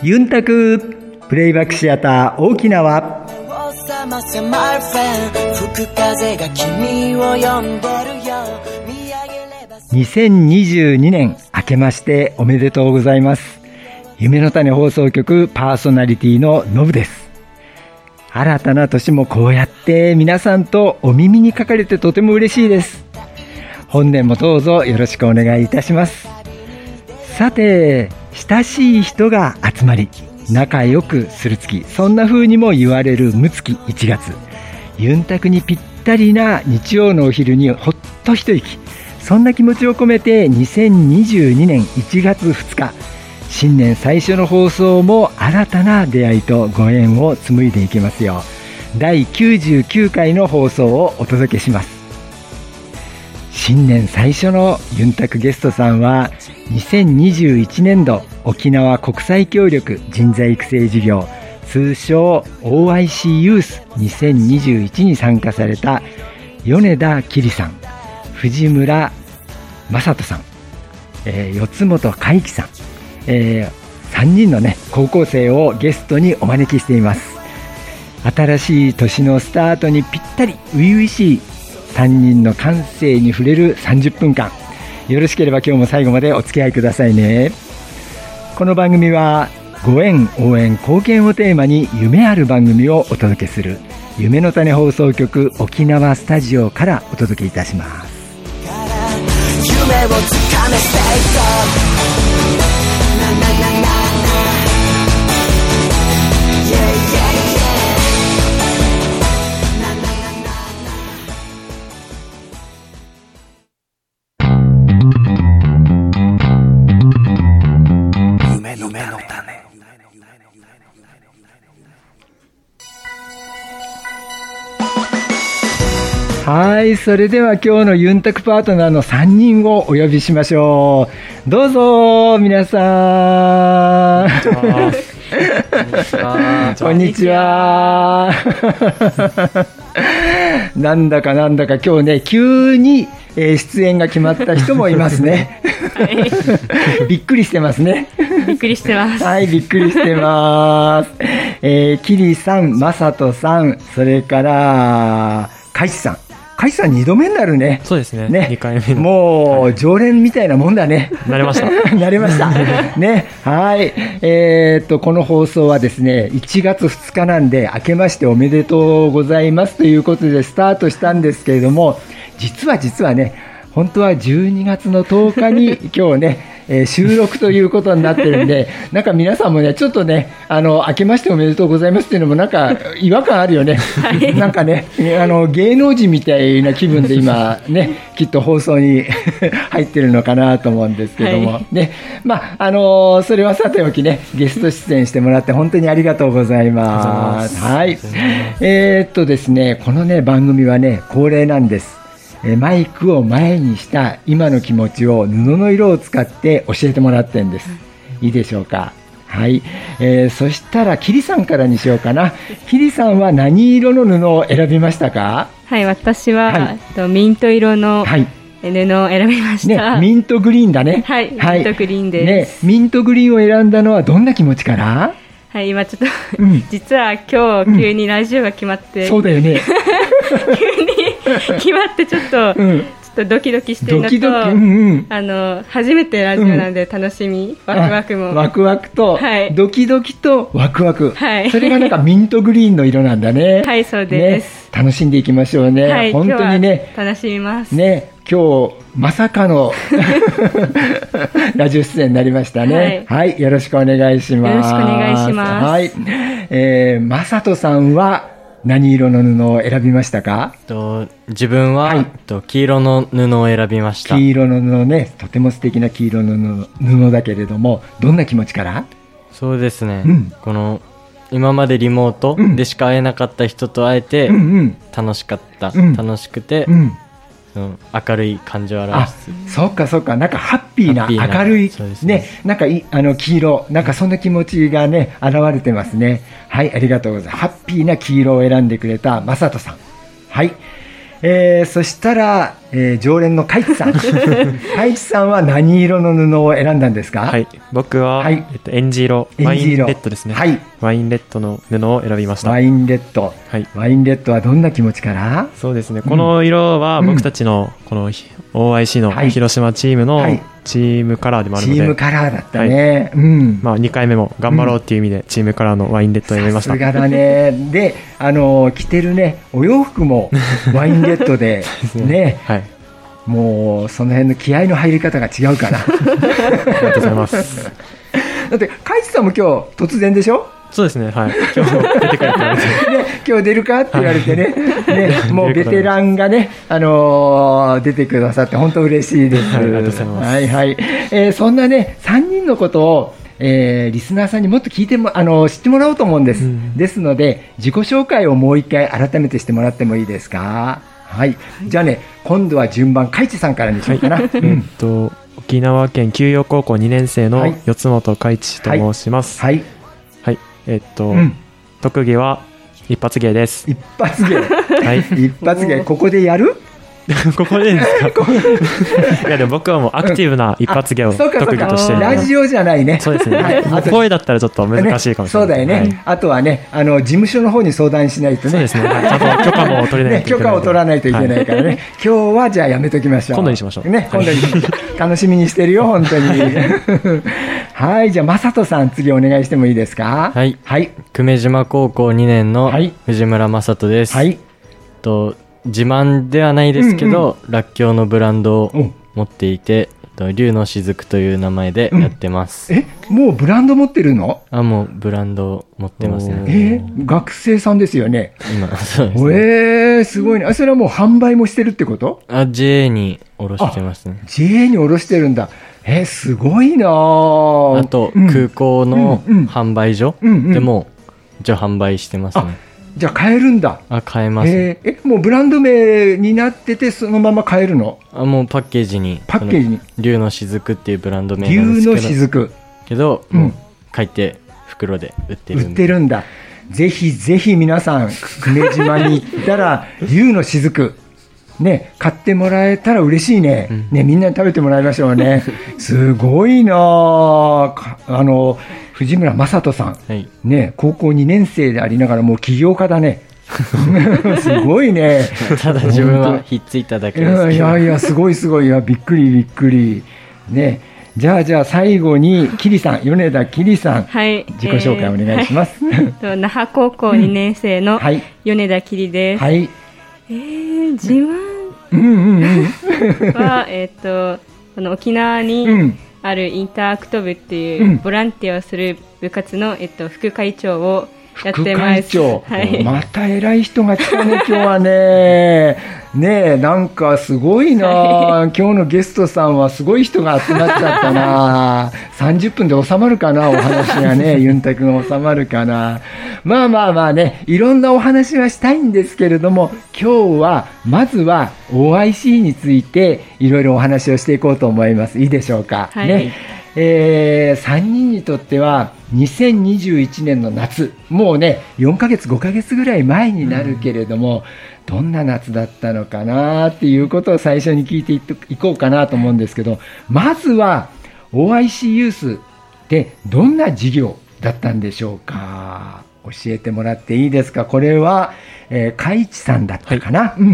ユンタクプレイバックシアター沖縄。2022年明けましておめでとうございます。夢の種放送局パーソナリティののぶです。新たな年もこうやって皆さんとお耳にかかれてとても嬉しいです。本年もどうぞよろしくお願いいたします。さて、親しい人が集まり仲良くする月、そんな風にも言われる六月1月、ユンタクにぴったりな日曜のお昼にほっと一息、そんな気持ちを込めて2022年1月2日新年最初の放送も新たな出会いとご縁を紡いでいきますよ。第99回の放送をお届けします。新年最初のユンタクゲストさんは2021年度沖縄国際協力人材育成事業、通称 OIC ユース2021に参加された米田きりさん、藤村正人さん、四本海輝さん、3人のね高校生をゲストにお招きしています。新しい年のスタートにぴったり初々しい3人の感性に触れる30分間、よろしければ今日も最後までお付き合いくださいね。この番組はご縁、応援、貢献をテーマに夢ある番組をお届けする夢の種放送局沖縄スタジオからお届けいたします。夢をつかめステイトはい、それでは今日のユンタクパートナーの3人をお呼びしましょう。どうぞ皆さん。こんにちは。なんだか今日ね急に出演が決まった人もいますね。びっくりしてますね。 びっくりしてます。 はい、びっくりしてます。キリさん、マサトさん、それからカイチさん。カイチさん2度目になるね。 そうですね。2回目の。 もう常連みたいなもんだね。 慣れました。 慣れました。ね。はい。この放送はですね、1月2日なんで、明けましておめでとうございますということでスタートしたんですけれども、実はね、本当は12月の10日に今日ね、収録ということになってるんで、なんか皆さんもね、ちょっとね、明けましておめでとうございますっていうのもなんか違和感あるよね。はい、なんかね、芸能人みたいな気分で今ね、きっと放送に入ってるのかなと思うんですけども、はい、ね、まあ、それはさておきね、ゲスト出演してもらって本当にありがとうございます。はい。ですね、このね、番組はね、恒例なんです。マイクを前にした今の気持ちを布の色を使って教えてもらってるんです。いいでしょうか。はい。そしたらキリさんからにしようかな。キリさんは何色の布を選びましたか？ はい、私は、ミント色の布を選びました。 ね、ミントグリーンだね。 はい、ミントグリーンです。 ね、ミントグリーンを選んだのはどんな気持ちから？ はい、今ちょっと、実は今日急にラジオが決まって、 そうだよね。 急に決まってちょっとドキドキしてるのと、初めてラジオなんで楽しみ、ワクワクも。 ワクワクと、ドキドキとワクワク。 はい。 それがなんかミントグリーンの色なんだね。 はい、そうです。 ね、楽しんでいきましょうね。はい、本当にね。 楽しみます。 ね、今日、まさかのラジオ出演になりましたね。はい、よろしくお願いします。 よろしくお願いします。 はい。まさとさんは何色の布を選びましたか？ 自分は、黄色の布を選びました。 黄色の布ね、とても素敵な黄色の布だけれども、どんな気持ちから？ そうですね。この今までリモートでしか会えなかった人と会えて楽しかった、楽しくて、明るい感情を表す。 そっか、なんかハッピーな明るいね、なんか黄色、なんかそんな気持ちがね現れてますね。はい、ありがとうございます。ハッピーな黄色を選んでくれたまさとさん。はい。 そしたら、常連のカイチさんカイチさんは何色の布を選んだんですか？ はい、僕は、はい、エンジ色、ワインレッドですね。はい、ワインレッドの布を選びました。 ワインレッド、はい、ワインレッドはどんな気持ちから？ そうですね、この色は僕たちのこの OIC の広島チームのチームカラーでもあるので、 チームカラーだったね、 はい、まあ、2回目も頑張ろうっていう意味でチームカラーのワインレッドを選びました。 さすがだね。で、着てるねお洋服もワインレッドでねはい、もうその辺の気合の入り方が違うかなありがとうございますだってカイチさんも今日突然でしょ？ そうですね、はい、今日出てくれって言われて今日出るかって言われてねもうベテランがね、出てくださって本当嬉しいです。 はい、ありがとうございます。 はいはい、そんなね3人のことを、リスナーさんにもっと聞いても知ってもらおうと思うんです、ですので自己紹介をもう一回改めてしてもらってもいいですか？はい、じゃあね今度は順番カイチさんからにしようかな。 沖縄県休陽高校2年生の四本海智と申します。はい、はいはい、特技は一発芸です。 一発芸、はい、一発芸ここでやるここでいいんですか？いやでも僕はもうアクティブな一発芸を特技として、 ラジオじゃないね。 そうですね、はい、声だったらちょっと難しいかもしれない、 そうだよね、はい、あとはね事務所の方に相談しないとね。 そうですね、はい、ちゃんと許可も取れないといけない、 許可を取らないといけないからね今日はじゃあやめときましょう。 今度にしましょうね、今度に楽しみにしてるよ本当にはい、じゃあ正人さん次お願いしてもいいですか？ はい、はい、久米島高校2年の藤村正人です。はい、自慢ではないですけど、らっきょうのブランドを持っていて、龍の雫という名前でやってます。 もうブランド持ってるの？ もうブランドを持ってますね。 学生さんですよね今？そうですね。 すごいね。それはもう販売もしてるってこと？ JA に卸してますね。 JA に卸してるんだ。すごいな。 あと、空港の販売所でも一応販売してますね。 じゃあ買えるんだ。 買えます、 もうブランド名になっててそのまま買えるの？ もうパッケージに龍の雫っていうブランド名なんですけど、龍の雫けど、もう書いて袋で売ってるんだ。ぜひぜひ皆さん久米島に行ったら龍の雫ね、買ってもらえたら嬉しいね、みんなに食べてもらいましょうねすごいな。藤村正人さん、はいね、高校2年生でありながらもう起業家だねすごいねただ自分はひっついただけですけど、 いやすごいびっくりね。じゃあ最後にキリさん、米田キリさん、はい、自己紹介お願いします、 那覇高校2年生の米田キリです。はい、自慢は、この沖縄にあるインターアクト部っていうボランティアをする部活の、副会長をやってます。 副会長、はい、また偉い人が来たね今日はねなんかすごいな、はい、今日のゲストさんはすごい人が集まっちゃったな30分で収まるかなお話がねユンタ君収まるかな。まあね、いろんなお話はしたいんですけれども、今日はまずは OIC についていろいろお話をしていこうと思います。いいでしょうか、はい、ね。3人にとっては2021年の夏、もうね4ヶ月5ヶ月ぐらい前になるけれども、どんな夏だったのかなっていうことを最初に聞いていこうかなと思うんですけど、まずは OIC ユースでどんな授業だったんでしょうか。教えてもらっていいですか。これは、海地さんだったかな、はい、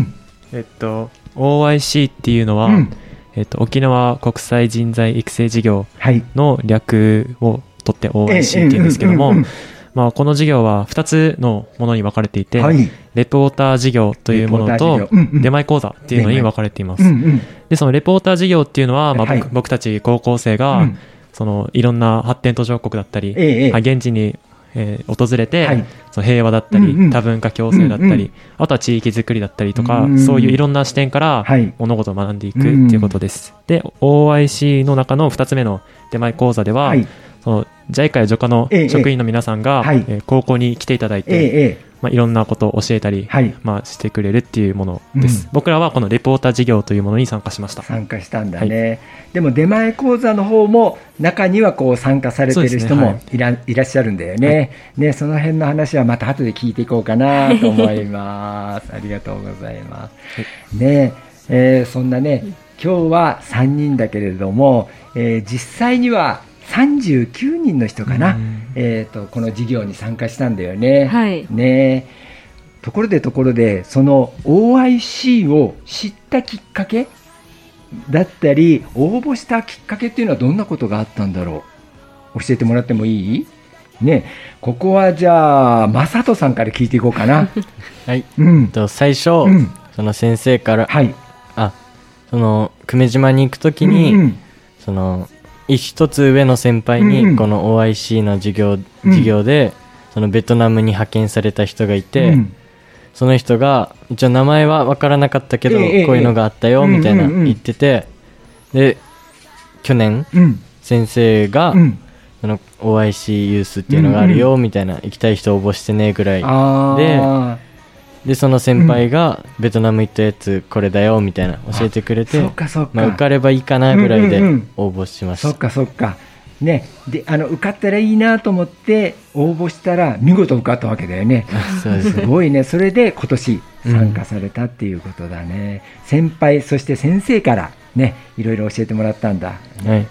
OIC っていうのは、沖縄国際人材育成事業の略を取って OIC っていうんですけども、この事業は2つのものに分かれていて、はい、レポーター事業というものと出前講座っていうのに分かれています。でそのレポーター事業っていうのは、僕たち高校生が、そのいろんな発展途上国だったり、現地に訪れて、はい、その平和だったり、多文化共生だったり、あとは地域づくりだったりとか、そういういろんな視点から物事を学んでいくっていうことです。で OIC の中の2つ目の出前講座では、そのJICAやJOCAの職員の皆さんが、高校に来ていただいて、 いろんなことを教えたり、してくれるっていうものです、僕らはこのレポーター事業というものに参加しました。 参加したんだね、でも出前講座の方も中にはこう参加されてる人もいらっしゃるんだよね、その辺の話はまた後で聞いていこうかなと思いますありがとうございます、そんなね今日は3人だけれども、実際には39人の人かな、この授業に参加したんだよね。ところでその OIC を知ったきっかけだったり応募したきっかけっていうのはどんなことがあったんだろう、教えてもらってもいい？ね、ここはじゃあ正人さんから聞いていこうかなはい、最初、その先生から、その久米島に行くときに、その一つ上の先輩にこの OIC の授業でそのベトナムに派遣された人がいて、その人が一応名前は分からなかったけど、こういうのがあったよみたいな言ってて、で去年、先生が、その OIC ユースっていうのがあるよみたいな、行きたい人応募してねぐらいでその先輩がベトナム行ったやつこれだよみたいな教えてくれて、受かればいいかなぐらいで応募しました。 そっかね、で受かったらいいなと思って応募したら見事受かったわけだよねそうですね、 すごいね。それで今年参加されたっていうことだね、先輩そして先生からねいろいろ教えてもらったんだ。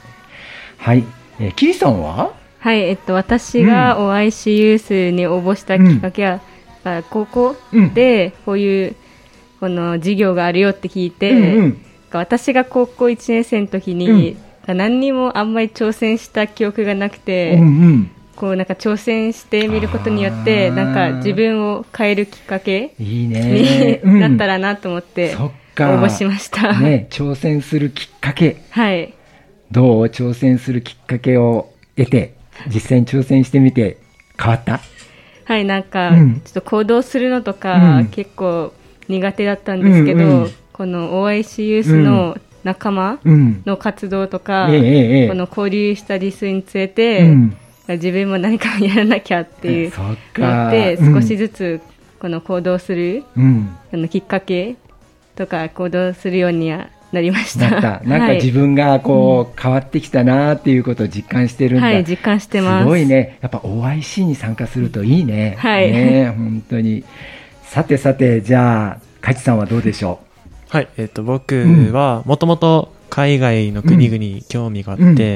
キリさんは？ 私が OIC ユースに応募したきっかけは、高校でこういうこの授業があるよって聞いて、私が高校1年生の時に、何にもあんまり挑戦した記憶がなくて、こうなんか挑戦してみることによってなんか自分を変えるきっかけになったらなと思って応募しました。 挑戦するきっかけ、どう？挑戦するきっかけを得て実際に挑戦してみて変わった？ なんか、ちょっと行動するのとか、結構苦手だったんですけど、この OIC ユースの仲間の活動とか、この交流したリスにつれて、自分も何かやらなきゃっていうなって少しずつこの行動する、きっかけとか行動するようにはなりました。 なんか自分がこう変わってきたなっていうことを実感してるんだ。 実感してます。 すごいね。やっぱ OIC に参加するといいね。本当に。さてじゃあ梶さんはどうでしょう？僕はもともと海外の国々に興味があって、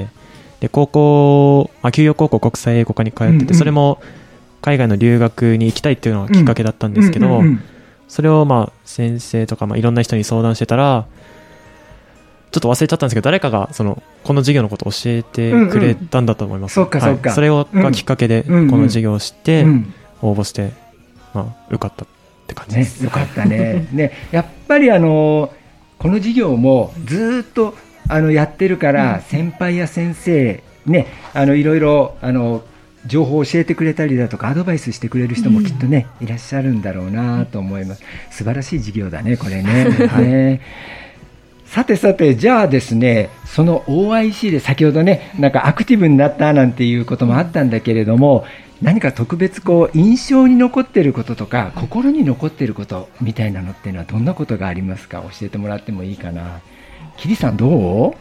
で給養高校国際英語科に通ってて、それも海外の留学に行きたいっていうのがきっかけだったんですけど、それを先生とかいろんな人に相談してたら、ちょっと忘れちゃったんですけど誰かがこの授業のことを教えてくれたんだと思います。それがきっかけでこの授業を知って応募して受かったって感じです。 よかったね。やっぱりこの授業もずっとやってるから、先輩や先生ねいろいろ情報を教えてくれたりだとかアドバイスしてくれる人もきっとね、いらっしゃるんだろうなと思います。素晴らしい授業だねこれね。さてじゃあですね、その OIC で先ほどねなんかアクティブになったなんていうこともあったんだけれども、何か特別印象に残っていることとか心に残っていることみたいなのっていうのはどんなことがありますか？教えてもらってもいいかな。キリさんどう？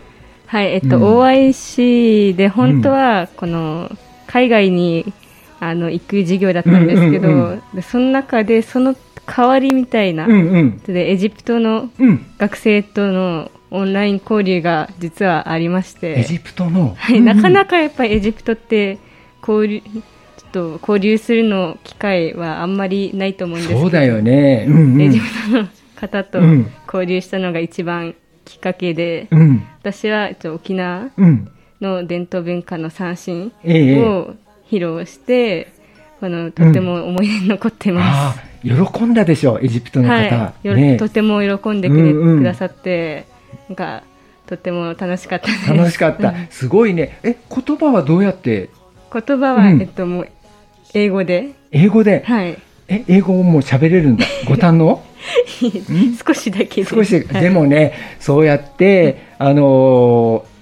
OIC で本当はこの海外に行く授業だったんですけど、その中でその代わりみたいな、でエジプトの学生とのオンライン交流が実はありまして、 エジプトの、 なかなかやっぱりエジプトって交流するの機会はあんまりないと思うんですけど、 そうだよね、 エジプトの方と交流したのが一番きっかけで、私は沖縄の伝統文化の三線を披露して、とても思い出に残ってます。 喜んだでしょうエジプトの方、 とても喜んでくださって、なんかとても楽しかったです。 楽しかった、すごいね。言葉はどうやって？ 言葉は、もう英語で。 英語で、英語も喋れるんだ。ご堪能？少しだけでもね、そうやっていろ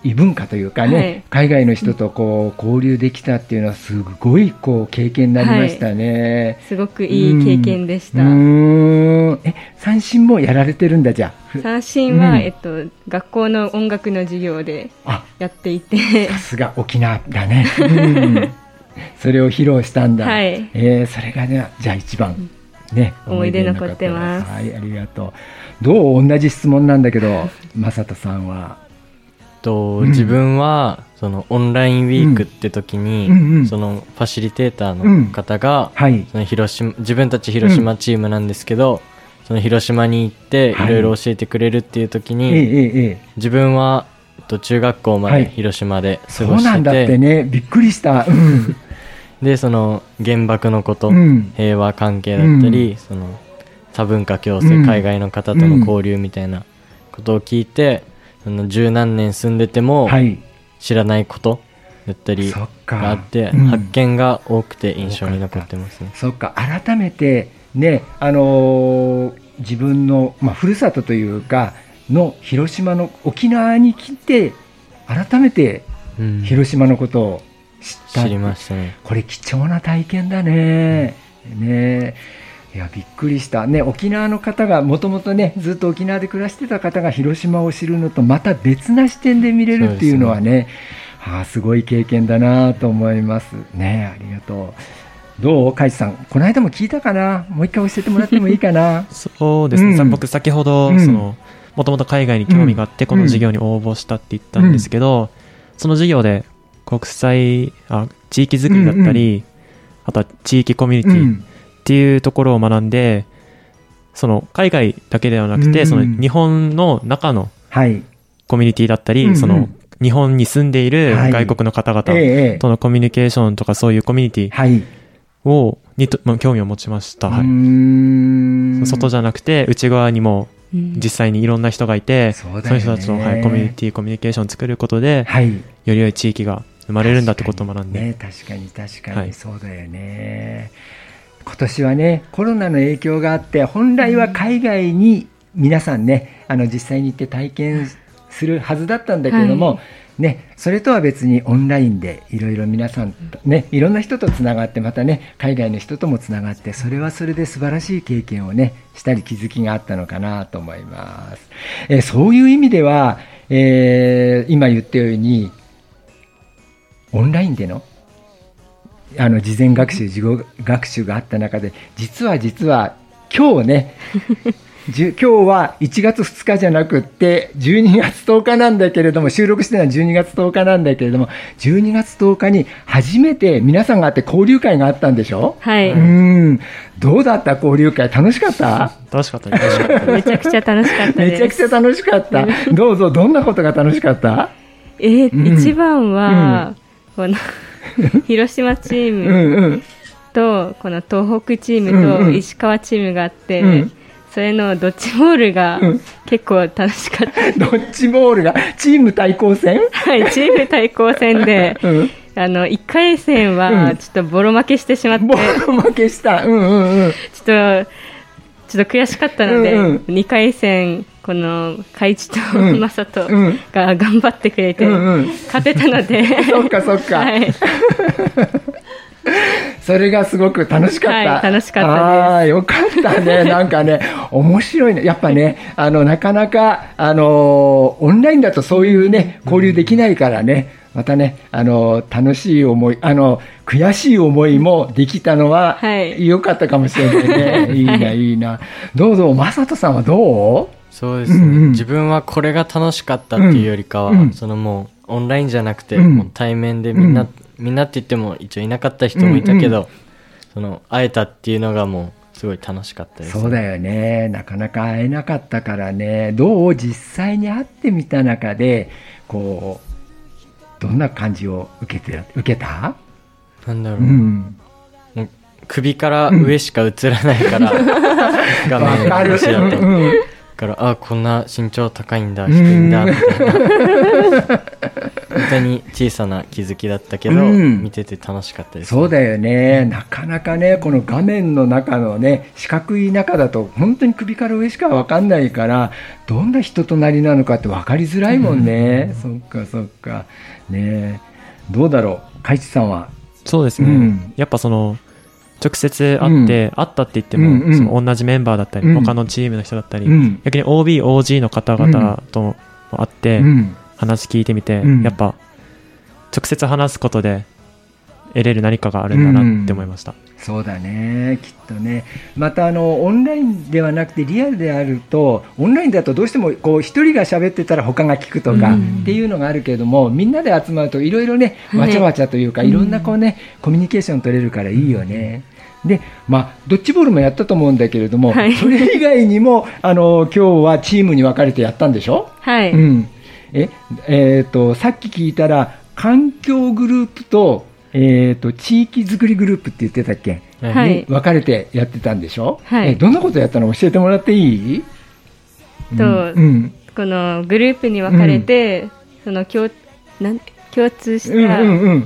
異文化というかね、海外の人とこう交流できたっていうのはすごいこう経験になりましたね。 すごくいい経験でした。 三線もやられてるんだ。じゃあ三線は、学校の音楽の授業でやっていて、 さすが沖縄だね。それを披露したんだ。それがね、じゃあ一番ね、 思い出残ってます。 はい、ありがとう。どう？同じ質問なんだけど、正人さんは。 自分はそのオンラインウィークって時に、そのファシリテーターの方が、その自分たち広島チームなんですけど、その広島に行っていろいろ教えてくれるっていう時に、自分は中学校まで広島で過ごしてて、そうなんだってね、 びっくりした。 でその原爆のこと、平和関係だったり、その多文化共生、海外の方との交流みたいなことを聞いて、十何年住んでても知らないことだったりがあって、発見が多くて印象に残ってますね。 そっか、改めてね、自分の、ふるさとというかの広島の沖縄に来て改めて広島のことを知りましたね。 これ貴重な体験だね。いやびっくりしたね。沖縄の方がもともとねずっと沖縄で暮らしてた方が広島を知るのとまた別な視点で見れるっていうのはね、すごい経験だなと思いますね。ありがとう。どう海地さん、この間も聞いたかな。もう一回教えてもらってもいいかな。 そうですね、僕先ほどもともと海外に興味があってこの授業に応募したって言ったんですけど、その授業で地域づくりだったり、あとは地域コミュニティっていうところを学んで、その海外だけではなくて、その日本の中のコミュニティだったり、その日本に住んでいる外国の方々とのコミュニケーションとか、そういうコミュニティに興味を持ちました。外じゃなくて内側にも実際にいろんな人がいて、そういう人たちとコミュニティコミュニケーションを作ることで、より良い地域が生まれるんだってことを学んで、 確かにそうだよね。今年はねコロナの影響があって本来は海外に皆さんね実際に行って体験するはずだったんだけれども、それとは別にオンラインでいろいろ皆さんねいろんな人とつながって、またね海外の人ともつながって、それはそれで素晴らしい経験をねしたり気づきがあったのかなと思います。そういう意味では、今言ったようにオンラインでの事前学習事後学習があった中で、実は今日ね今日は1月2日じゃなくって12月10日なんだけれども、収録してるのは12月10日なんだけれども、12月10日に初めて皆さんがあって交流会があったんでしょ。どうだった交流会？楽しかった？ 楽しかったです。 めちゃくちゃ楽しかったです。 めちゃくちゃ楽しかった。どんなことが楽しかった？ 一番は、この広島チームとこの東北チームと石川チームがあって、それのドッジボールが結構楽しかった。 ドッジボールがチーム対抗戦？ はい、チーム対抗戦で、1回戦はちょっとボロ負けしてしまって、 ボロ負けした。ちょっと悔しかったので、2回戦この海地と正人が頑張ってくれて勝てたので、 そっかそれがすごく楽しかった。 楽しかったです。 よかったね。なんかね面白いね。やっぱねなかなかオンラインだとそういうね交流できないからね、またね楽しい思い悔しい思いもできたのは良かったかもしれないね。いいな。どうぞ正人さんはどう？ そうですね、自分はこれが楽しかったっていうよりかは、そのもうオンラインじゃなくて、もう対面でみんなって言っても一応いなかった人もいたけど、その会えたっていうのがもうすごい楽しかったです。 そうだよね。なかなか会えなかったからね。どう？実際に会ってみた中でこうどんな感じを受けた？ なんだろう、もう首から上しか映らないから、画面が越しだとからこんな身長高いんだ低いんだみたいな本当に小さな気づきだったけど、見てて楽しかったです、 ね、そうだよね、なかなかねこの画面の中のね四角い中だと本当に首から上しか分かんないからどんな人となりなのかって分かりづらいもんね、そっかそっかね。どうだろう、海地さんは。 そうですね、やっぱその直接会って、会ったって言っても、その同じメンバーだったり、他のチームの人だったり、逆に OB、OG の方々と会って、話聞いてみて、やっぱ直接話すことで得れる何かがあるんだなって思いました。 そうだね、きっとね。またオンラインではなくてリアルであると、オンラインだとどうしてもこう一人が喋ってたら他が聞くとかっていうのがあるけれども、みんなで集まるといろいろねわちゃわちゃというか、いろんなこうねコミュニケーション取れるからいいよね。でドッジボールもやったと思うんだけれども、それ以外にも今日はチームに分かれてやったんでしょ。 はい、 さっき聞いたら環境グループと地域づくりグループって言ってたっけ、分かれてやってたんでしょ。どんなことやったの教えてもらっていい？ このグループに分かれて、その共通した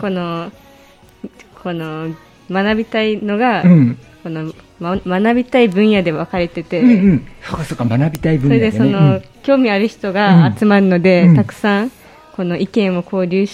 この学びたいのが、この学びたい分野で分かれてて、 そうか学びたい分野でね。 それでその興味ある人が集まるので、たくさんこの意見を交流して、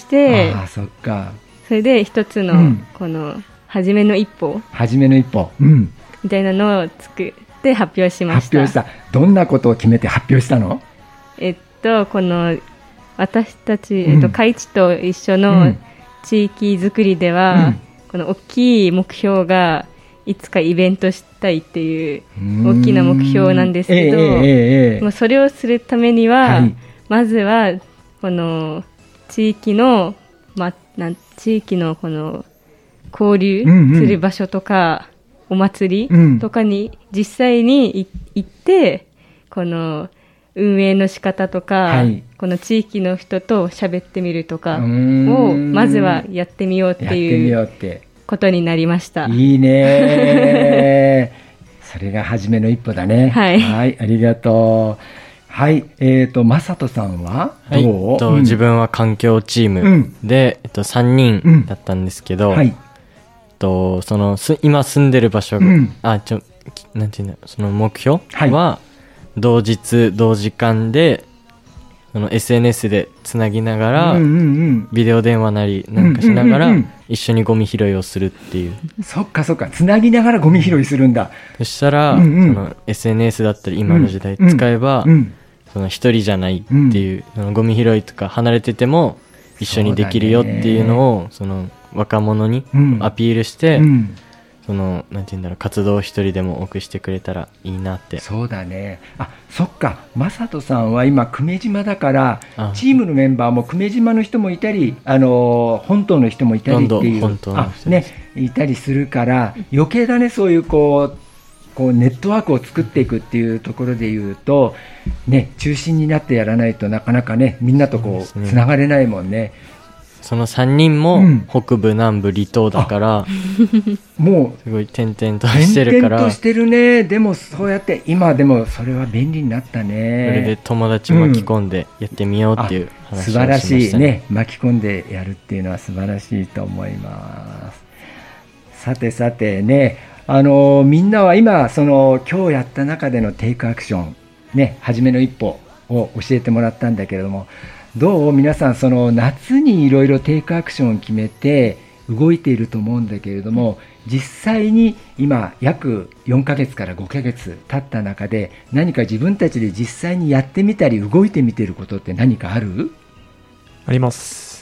そっか。 それで一つのこの初めの一歩みたいなのを作って発表しました。 どんなことを決めて発表したの？ この私たち、海地と一緒の地域づくりでは、この大きい目標がいつかイベントしたいっていう大きな目標なんですけど、もうそれをするためには、まずはこの地域のこの交流する場所とか、お祭りとかに実際に行って、この運営の仕方とか、この地域の人と喋ってみるとかをまずはやってみようっていうことになりました。 いいねそれが初めの一歩だね。はい、ありがとう。はい、まさとさんはどう？ 自分は環境チームで、3人だったんですけど、その今住んでる場所が、なんていうんだ、その目標は、同日同時間でその SNS でつなぎながら、ビデオ電話なりなんかしながら一緒にゴミ拾いをするっていう。 そっかつなぎながらゴミ拾いするんだ。 そしたら、その SNS だったり今の時代使えば、その一人じゃないっていう、そのゴミ拾いとか離れてても一緒にできるよっていうのをその若者にアピールして、そのなんていうんだろう、活動を一人でも多くしてくれたらいいなって。 そうだね。そっか、まさとさんは今久米島だから、チームのメンバーも久米島の人もいたり、本島の人もいたりっていう、いたりするから余計だね、そういうこうネットワークを作っていくっていうところでいうとね、中心になってやらないとなかなかね、みんなとつながれないもんね。 その3人も北部、南部、離島だからもうすごい点々としてるから。 点々としてるね。でもそうやって今でもそれは便利になったね。 それで友達巻き込んでやってみようっていう話をしましたね。 素晴らしいね。巻き込んでやるっていうのは素晴らしいと思います。さてね、みんなは今今日やった中でのテイクアクションね、初めの一歩を教えてもらったんだけれども、どう？皆さんその夏にいろいろテイクアクションを決めて動いていると思うんだけれども、実際に今約4ヶ月から5ヶ月経った中で何か自分たちで実際にやってみたり動いてみていることって何かある？ あります。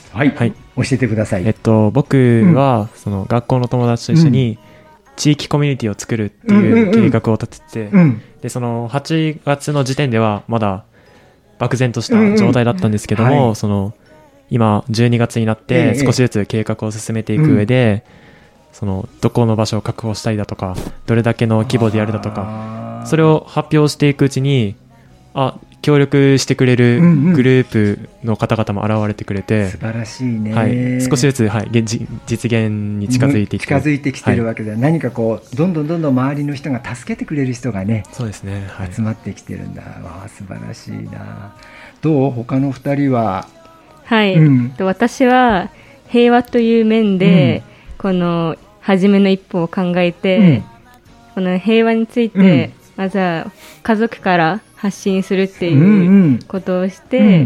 はい、教えてください。 僕はその学校の友達と一緒に地域コミュニティを作るっていう計画を立てて、でその8月の時点ではまだ漠然とした状態だったんですけども、その今12月になって少しずつ計画を進めていく上で、そのどこの場所を確保したりだとか、どれだけの規模でやるだとか、それを発表していくうちに、協力してくれるグループの方々も現れてくれて、 素晴らしいね。 少しずつ、実現に近づいてきてるわけで、何かどんどん周りの人が助けてくれる人がね、 そうですね、 集まってきてるんだ。素晴らしいな。どう？他の2人ははい、私は平和という面で、この初めの一歩を考えて、この平和について、まずは家族から発信するっていうことをして、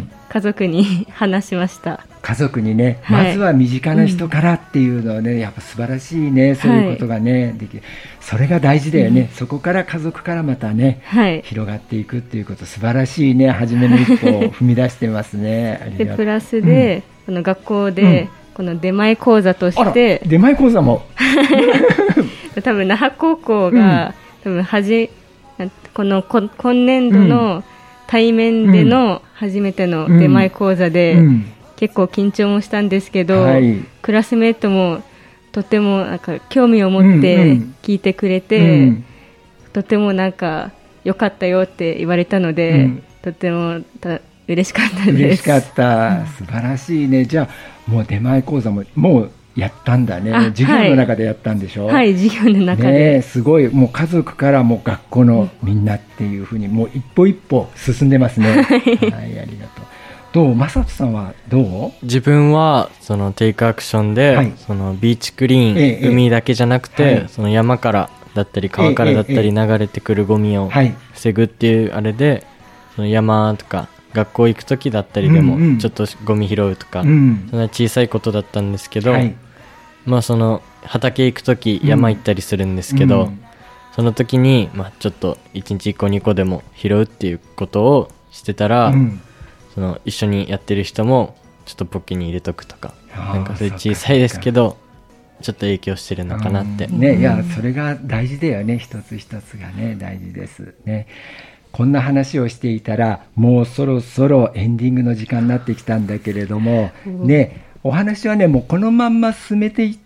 家族に話しました。 家族にね、まずは身近な人からっていうのはね、やっぱ素晴らしいね、そういうことがね、できる。それが大事だよね。そこから家族からまたね、広がっていくっていうこと、素晴らしいね、初めの一歩を踏み出してますね。 でプラスで、この学校で、この出前講座として、 出前講座も多分那覇高校が、多分この今年度の対面での初めての出前講座で、結構緊張もしたんですけど、クラスメートもとてもなんか興味を持って聞いてくれて、とてもなんか良かったよって言われたので、とても嬉しかったです。 嬉しかった、素晴らしいね。じゃあもう出前講座ももうやったんだね。授業の中でやったんでしょ。 はい、授業の中で、 ね、すごい。もう家族からも学校のみんなっていうふうに、もう一歩一歩進んでますね。はい、ありがとう。どう、正人さんはどう？ 自分はそのテイクアクションで、そのビーチクリーン、海だけじゃなくて、その山からだったり川からだったり流れてくるゴミを防ぐっていうあれで、その山とか学校行く時だったりでもちょっとゴミ拾うとか、そんな小さいことだったんですけど、まあその畑行く時山行ったりするんですけど、その時にまあちょっと1日1個2個でも拾うっていうことをしてたら、その一緒にやってる人もちょっとポッケに入れとくとか、なんかそういう小さいですけどちょっと影響してるのかなって、 ね、いやそれが大事だよね。一つ一つがね大事ですね。こんな話をしていたらもうそろそろエンディングの時間になってきたんだけれども、ね、お話はねもうこのまんま進めていって、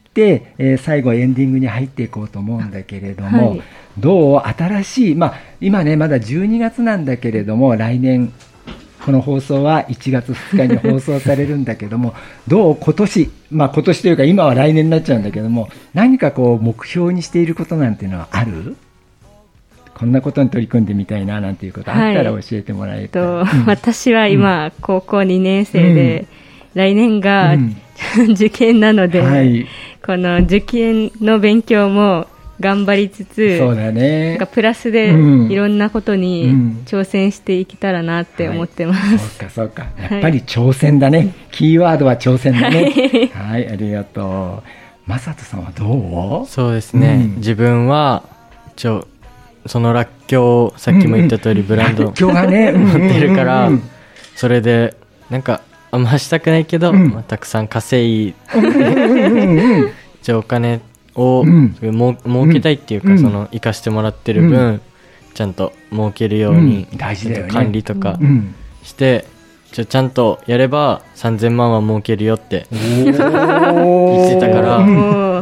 最後エンディングに入っていこうと思うんだけれども、どう新しい、今ねまだ12月なんだけれども、来年この放送は1月2日に放送されるんだけどもどう今年、今年というか今は来年になっちゃうんだけども、何かこう目標にしていることなんていうのはある？こんなことに取り組んでみたいななんていうことあったら教えてもらえたら。 私は今、高校2年生で、来年が、受験なので、この受験の勉強も頑張りつつ、 そうだね、 なんかプラスでいろんなことに挑戦していけたらなって思ってます。 そうかやっぱり挑戦だね、キーワードは挑戦だね。はい、ありがとう。正人さんはどう？ そうですね、自分はそのらっきょう、さっきも言った通りブランド持ってるから、それでなんかあんましたくないけど、たくさん稼いでお金を儲けたいっていうか、その生かしてもらってる分、ちゃんと儲けるように管理とかしてちゃんとやれば3000万は儲けるよって言ってたから、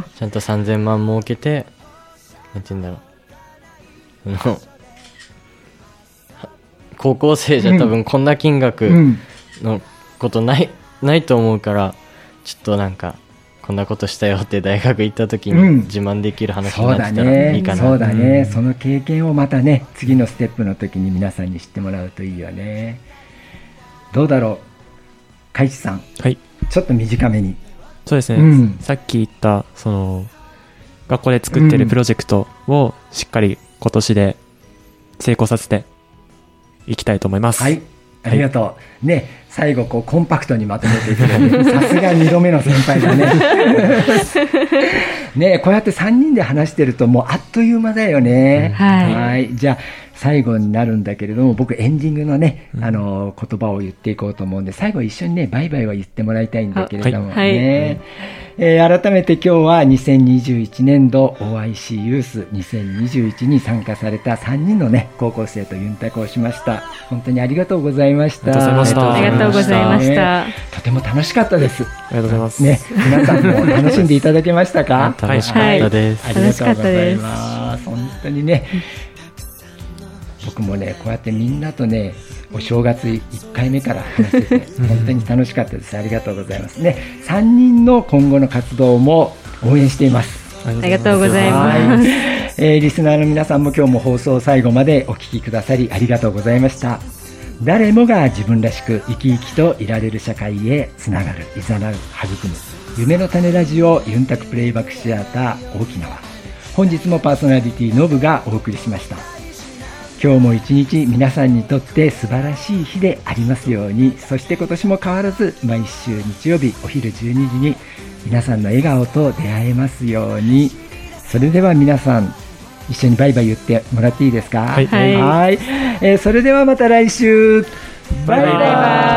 ちゃんと3000万儲けて、なんて言うんだろう、高校生じゃ多分こんな金額のことないと思うから、ちょっとなんかこんなことしたよって大学行った時に自慢できる話になってたらいいかな。 そうだね、その経験をまたね次のステップの時に皆さんに知ってもらうといいよね。どうだろう、海地さん、ちょっと短めに。 そうですね、さっき言ったその学校で作ってるプロジェクトをしっかり今年で成功させていきたいと思います。 はい、ありがとう。ね、最後こうコンパクトにまとめていくので、さすが2度目の先輩だね。ね、こうやって3人で話してるともうあっという間だよね。はい、じゃあ最後になるんだけれども、僕エンディングのね、言葉を言っていこうと思うんで、最後一緒にねバイバイは言ってもらいたいんだけれどもね、改めて今日は2021年度 OIC ユース2021に参加された3人のね高校生とユンタクをしました。本当にありがとうございました。 ありがとうございました。 とても楽しかったです。 ありがとうございますね。皆さんも楽しんでいただけましたか？ 楽しかったです。 ありがとうございます。本当にね、僕もねこうやってみんなとねお正月1回目から話してて本当に楽しかったです。ありがとうございますね。3人の今後の活動も応援しています。 ありがとうございます。 リスナーの皆さんも今日も放送最後までお聞きくださりありがとうございました。 誰もが自分らしく生き生きといられる社会へつながる、いざなう、育む夢の種ラジオユンタクプレイバックシアター沖縄。本日もパーソナリティのぶがお送りしました。今日も一日皆さんにとって素晴らしい日でありますように。そして今年も変わらず毎週日曜日お昼12時に皆さんの笑顔と出会えますように。それでは皆さん一緒にバイバイ言ってもらっていいですか？ はい、 それではまた来週。バイバイ。